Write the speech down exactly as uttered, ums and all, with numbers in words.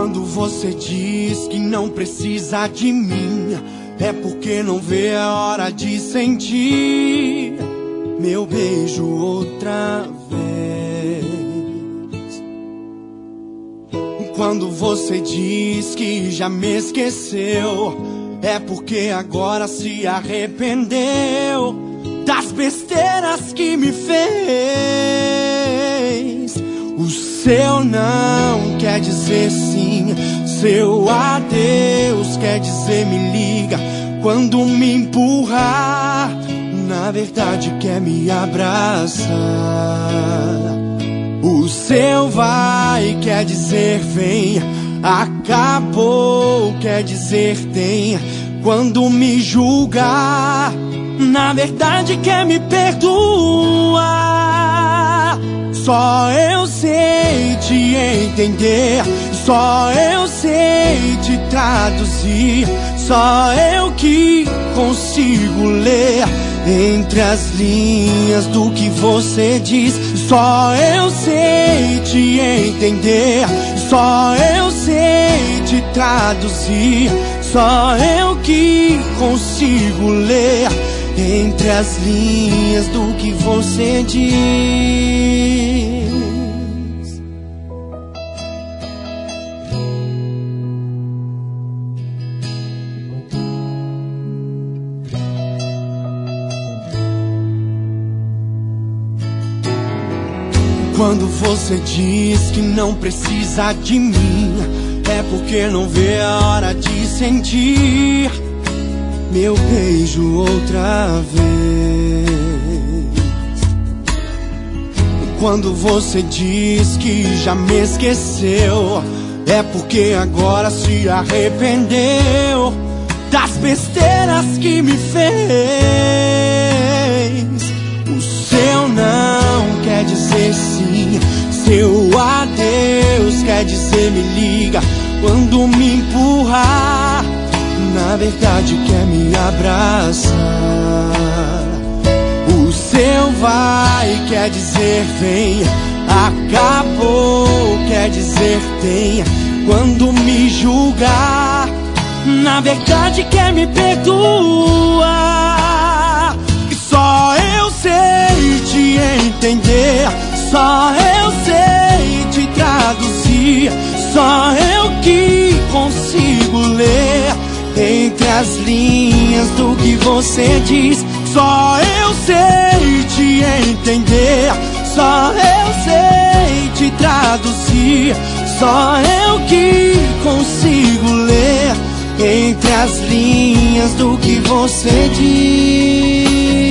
Quando você diz que não precisa de mim, é porque não vê a hora de sentir meu beijo outra vez. Quando você diz que já me esqueceu, é porque agora se arrependeu das besteiras que me fez. O seu não quer dizer sim, seu adeus quer dizer me liga. Quando me empurrar, na verdade quer me abraçar. O seu vai quer dizer vem, acabou quer dizer tem. Quando me julgar, na verdade quer me perdoar. Só eu sei te entender, só eu sei te traduzir, só eu que consigo ler entre as linhas do que você diz. Só eu sei te entender, só eu sei te traduzir, só eu que consigo ler entre as linhas do que você diz. Quando você diz que não precisa de mim, é porque não vê a hora de sentir meu beijo outra vez. Quando você diz que já me esqueceu, é porque agora se arrependeu das besteiras que me fez. O seu não quer dizer sim, seu adeus quer dizer me liga. Quando me empurrar, na verdade quer me abraçar. O seu vai quer dizer vem, acabou quer dizer tem. Quando me julgar, na verdade quer me perdoar. E só eu sei te entender, só eu sei te traduzir, só eu que consigo ler entre as linhas do que você diz. Só eu sei te entender, só eu sei te traduzir, só eu que consigo ler entre as linhas do que você diz.